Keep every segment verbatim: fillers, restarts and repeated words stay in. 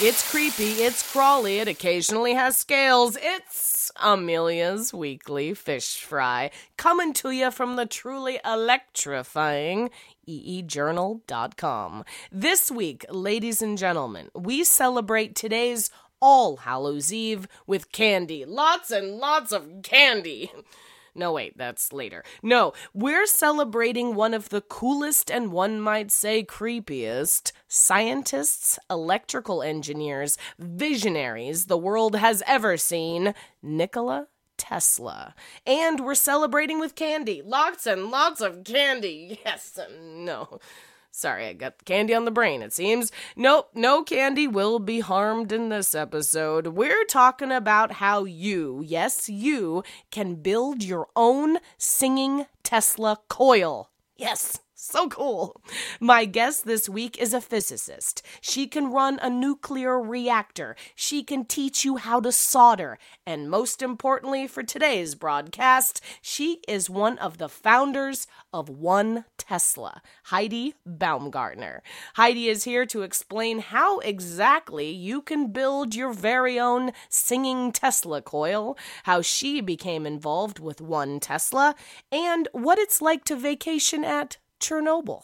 It's creepy, it's crawly, it occasionally has scales. It's Amelia's Weekly Fish Fry, coming to you from the truly electrifying e e journal dot com. This week, ladies and gentlemen, we celebrate today's All Hallows Eve with candy. Lots and lots of candy. No, wait, that's later. No, we're celebrating one of the coolest and one might say creepiest scientists, electrical engineers, visionaries the world has ever seen, Nikola Tesla. And we're celebrating with candy. Lots and lots of candy. Yes and no. Sorry, I got candy on the brain, it seems. Nope, no candy will be harmed in this episode. We're talking about how you, yes, you, can build your own singing Tesla coil. Yes, so cool. My guest this week is a physicist. She can run a nuclear reactor. She can teach you how to solder. And most importantly for today's broadcast, she is one of the founders of One Tesla, Heidi Baumgartner. Heidi is here to explain how exactly you can build your very own singing Tesla coil, how she became involved with One Tesla, and what it's like to vacation at Chernobyl.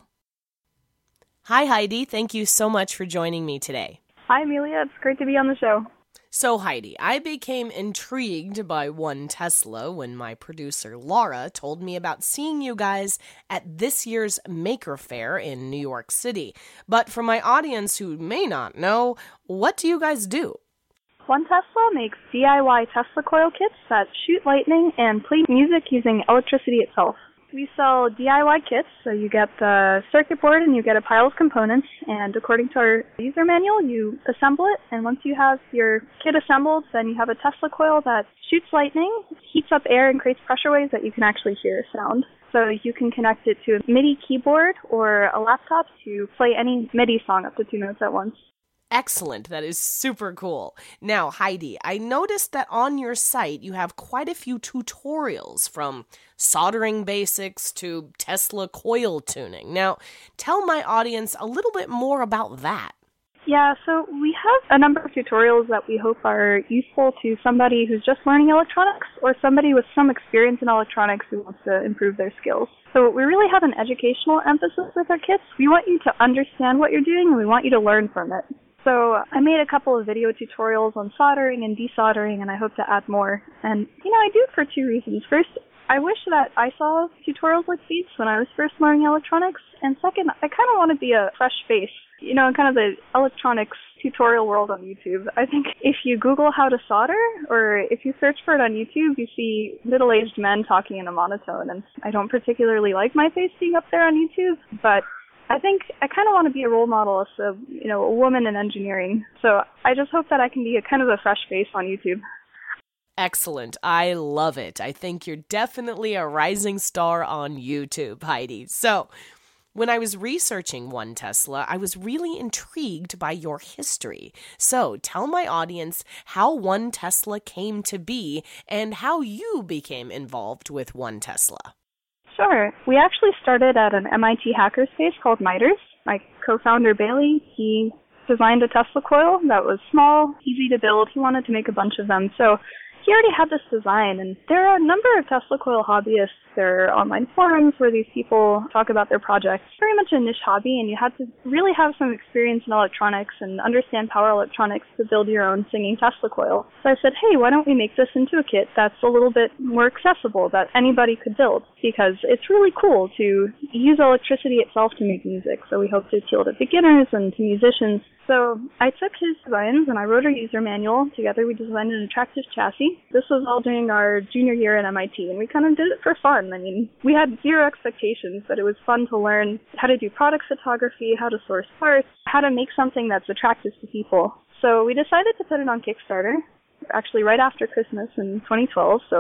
Hi, Heidi. Thank you so much for joining me today. Hi, Amelia. It's great to be on the show. So, Heidi, I became intrigued by One Tesla when my producer, Laura, told me about seeing you guys at this year's Maker Faire in New York City. But for my audience who may not know, what do you guys do? One Tesla makes D I Y Tesla coil kits that shoot lightning and play music using electricity itself. We sell D I Y kits, so you get the circuit board and you get a pile of components, and according to our user manual, you assemble it, and once you have your kit assembled, then you have a Tesla coil that shoots lightning, heats up air, and creates pressure waves that you can actually hear sound. So you can connect it to a MIDI keyboard or a laptop to play any MIDI song up to two notes at once. Excellent. That is super cool. Now, Heidi, I noticed that on your site you have quite a few tutorials from soldering basics to Tesla coil tuning. Now, tell my audience a little bit more about that. Yeah, so we have a number of tutorials that we hope are useful to somebody who's just learning electronics or somebody with some experience in electronics who wants to improve their skills. So we really have an educational emphasis with our kits. We want you to understand what you're doing and we want you to learn from it. So I made a couple of video tutorials on soldering and desoldering, and I hope to add more. And, you know, I do it for two reasons. First, I wish that I saw tutorials like these when I was first learning electronics. And second, I kind of want to be a fresh face, you know, in kind of the electronics tutorial world on YouTube. I think if you Google how to solder, or if you search for it on YouTube, you see middle-aged men talking in a monotone. And I don't particularly like my face being up there on YouTube, but I think I kind of want to be a role model as a, you know, a woman in engineering. So I just hope that I can be a kind of a fresh face on YouTube. Excellent. I love it. I think you're definitely a rising star on YouTube, Heidi. So, when I was researching One Tesla, I was really intrigued by your history. So, tell my audience how One Tesla came to be and how you became involved with One Tesla. Sure. We actually started at an M I T hackerspace called MITRES. My co-founder, Bailey, he designed a Tesla coil that was small, easy to build. He wanted to make a bunch of them. So he already had this design, and there are a number of Tesla coil hobbyists. There are online forums where these people talk about their projects. Very much a niche hobby, and you had to really have some experience in electronics and understand power electronics to build your own singing Tesla coil. So I said, hey, why don't we make this into a kit that's a little bit more accessible, that anybody could build? Because it's really cool to use electricity itself to make music. So we hope to appeal to beginners and to musicians. So I took his designs and I wrote our user manual. Together we designed an attractive chassis. This was all during our junior year at M I T, and we kind of did it for fun. I mean, we had zero expectations, but it was fun to learn how to do product photography, how to source parts, how to make something that's attractive to people. So we decided to put it on Kickstarter, actually right after Christmas in twenty twelve, so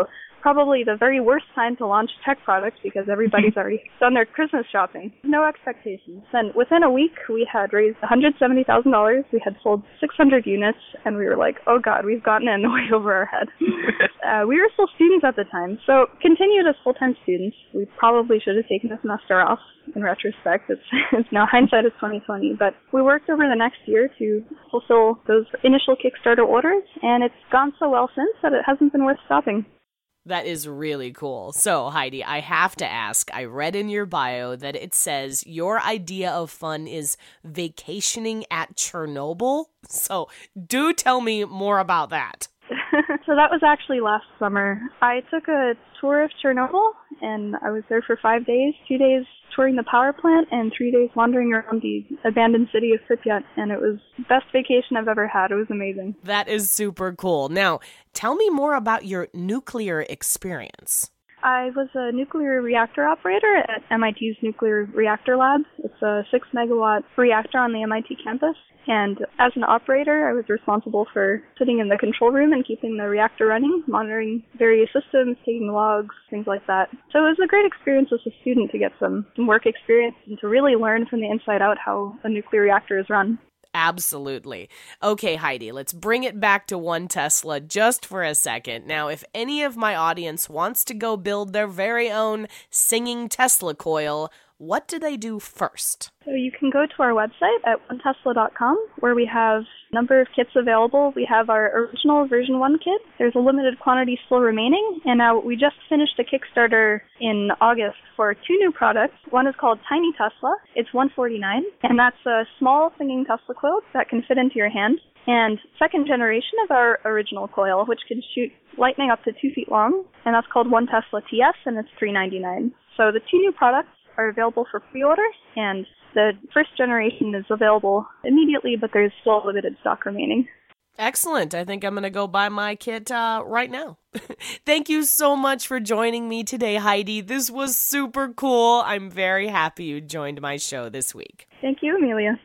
probably the very worst time to launch tech products because everybody's already done their Christmas shopping. No expectations. And within a week, we had raised one hundred seventy thousand dollars. We had sold six hundred units, and we were like, oh God, we've gotten in way over our head. uh, we were still students at the time, so continued as full-time students. We probably should have taken a semester off. In retrospect, it's, it's now hindsight is twenty twenty, but we worked over the next year to fulfill those initial Kickstarter orders, and it's gone so well since that it hasn't been worth stopping. That is really cool. So, Heidi, I have to ask, I read in your bio that it says your idea of fun is vacationing at Chernobyl. So, do tell me more about that. So that was actually last summer. I took a tour of Chernobyl, and I was there for five days, two days touring the power plant, and three days wandering around the abandoned city of Pripyat, and it was the best vacation I've ever had. It was amazing. That is super cool. Now, tell me more about your nuclear experience. I was a nuclear reactor operator at M I T's Nuclear Reactor Lab. It's a six megawatt reactor on the M I T campus. And as an operator, I was responsible for sitting in the control room and keeping the reactor running, monitoring various systems, taking logs, things like that. So it was a great experience as a student to get some, some work experience and to really learn from the inside out how a nuclear reactor is run. Absolutely. Okay, Heidi, let's bring it back to One Tesla just for a second. Now, if any of my audience wants to go build their very own singing Tesla coil, what do they do first? So you can go to our website at one tesla dot com, where we have a number of kits available. We have our original version one kit. There's a limited quantity still remaining, and now we just finished a Kickstarter in August for two new products. One is called Tiny Tesla. It's one hundred forty-nine dollars, and that's a small singing Tesla coil that can fit into your hand. And second generation of our original coil, which can shoot lightning up to two feet long, and that's called One Tesla T S, and it's three hundred ninety-nine dollars. So the two new products are available for pre-order, and the first generation is available immediately, but there's still limited stock remaining. Excellent. I think I'm going to go buy my kit uh, right now. Thank you so much for joining me today, Heidi. This was super cool. I'm very happy you joined my show this week. Thank you, Amelia.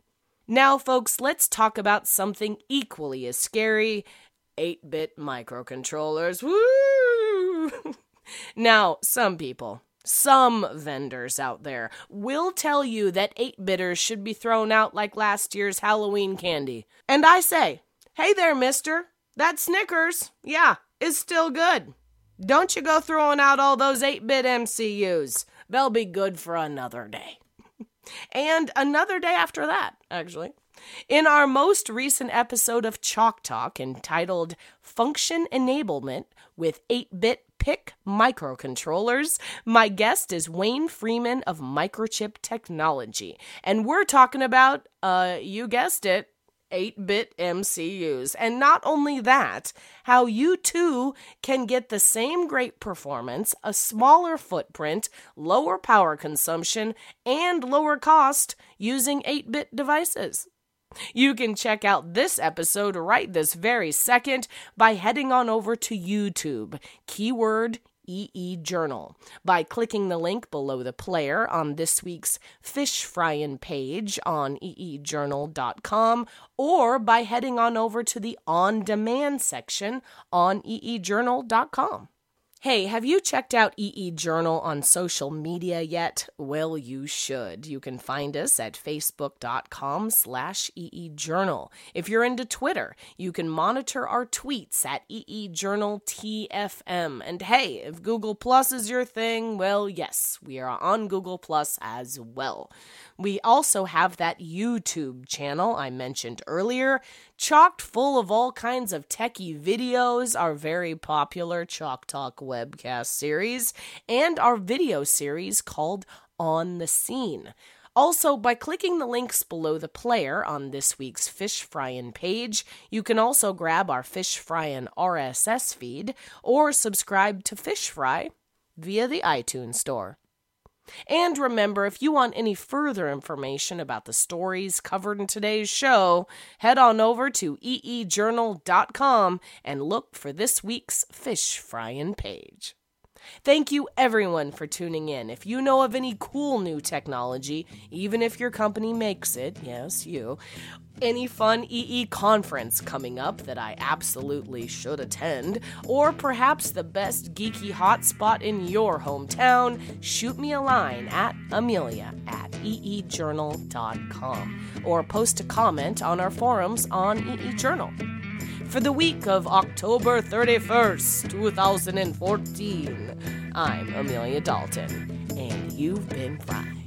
Now, folks, let's talk about something equally as scary, eight-bit microcontrollers. Woo! Now, some people... Some vendors out there will tell you that eight-bitters should be thrown out like last year's Halloween candy. And I say, hey there, mister, that Snickers, yeah, is still good. Don't you go throwing out all those eight-bit M C Us. They'll be good for another day. And another day after that, actually. In our most recent episode of Chalk Talk entitled Function Enablement with eight-bit Pick Microcontrollers, my guest is Wayne Freeman of Microchip Technology, and we're talking about, uh, you guessed it, eight-bit M C Us. And not only that, how you too can get the same great performance, a smaller footprint, lower power consumption, and lower cost using eight-bit devices. You can check out this episode right this very second by heading on over to YouTube, keyword E E Journal, by clicking the link below the player on this week's fish frying page on e e journal dot com, or by heading on over to the on-demand section on e e journal dot com. Hey, have you checked out E E Journal on social media yet? Well, you should. You can find us at facebook.com slash EEJournal. If you're into Twitter, you can monitor our tweets at EEJournalTFM. And hey, if Google Plus is your thing, well, yes, we are on Google Plus as well. We also have that YouTube channel I mentioned earlier, chocked full of all kinds of techie videos, our very popular Chalk Talk webcast series, and our video series called On the Scene. Also, by clicking the links below the player on this week's Fish Fryin' page, you can also grab our Fish Fryin' R S S feed or subscribe to Fish Fry via the iTunes Store. And remember, if you want any further information about the stories covered in today's show, head on over to e e journal dot com and look for this week's Fish Fryin' page. Thank you everyone for tuning in. If you know of any cool new technology, even if your company makes it, yes, you, any fun E E conference coming up that I absolutely should attend, or perhaps the best geeky hotspot in your hometown, shoot me a line at Amelia at e e journal dot com or post a comment on our forums on E E Journal. For the week of October thirty-first, twenty fourteen, I'm Amelia Dalton, and you've been fried.